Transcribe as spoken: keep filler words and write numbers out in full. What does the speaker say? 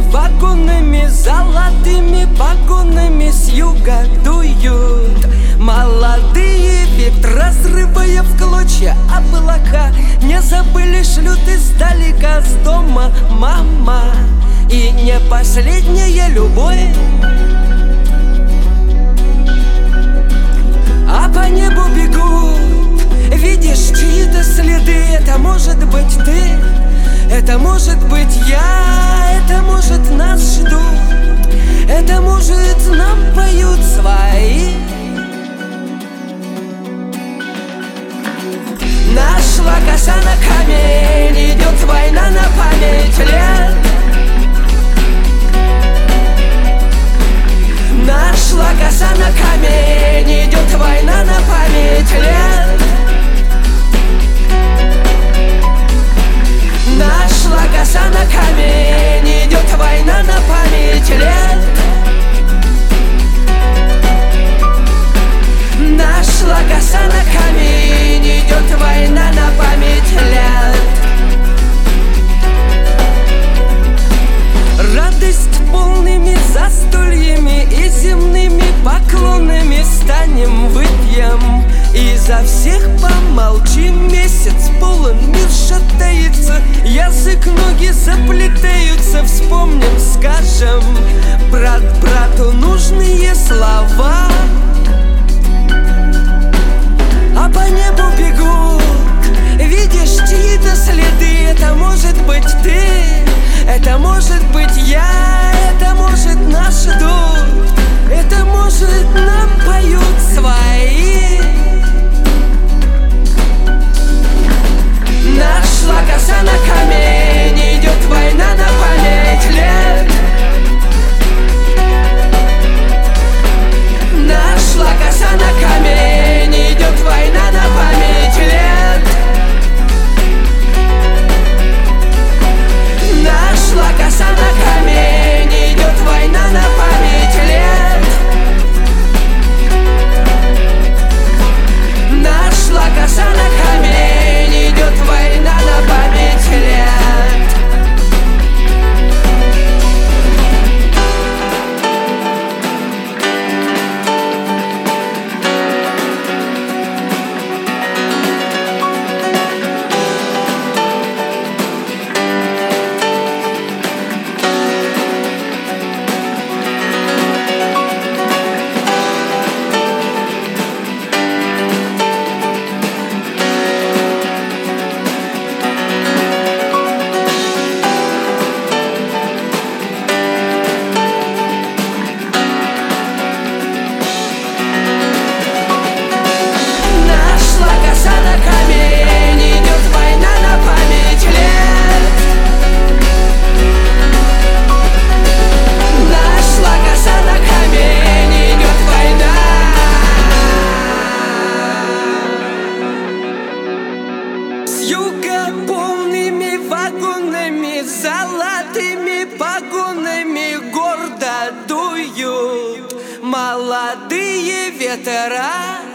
вагонами, золотыми погонами с юга дуют молодые ветра, разрывая в клочья облака. Не забыли, шлют издалека с дома мама. И не последняя любовь, а по небу бегут, видишь чьи-то следы. Это может быть ты, это может быть я, это может нас ждут, это может нам поют свои. Нашла коса на камень, идет война на память лет. Нашла коса на камень, идет война на память лет. Нашла коса на камень, идет война на память лет. Нашла коса на камень, идет война на память лет. Радость полными застольями и земными поклонами станем выпьем. И за всех помолчим, месяц полон, мир шатается, язык, ноги заплетаются. Вспомним, скажем брат брату нужные слова, а по небу бегут, видишь чьи-то следы. Это может быть ты, это может быть я, это может нас ждут, это может нам поют свои. Нашла коса на камень, идет война на память лет. Нашла коса на камень, идет война на память лет. Нашла коса на камень, идет война на память лет. Нашла коса на камень, идет война на память лет. Полными вагонами, золотыми погонами гордо дуют молодые ветра.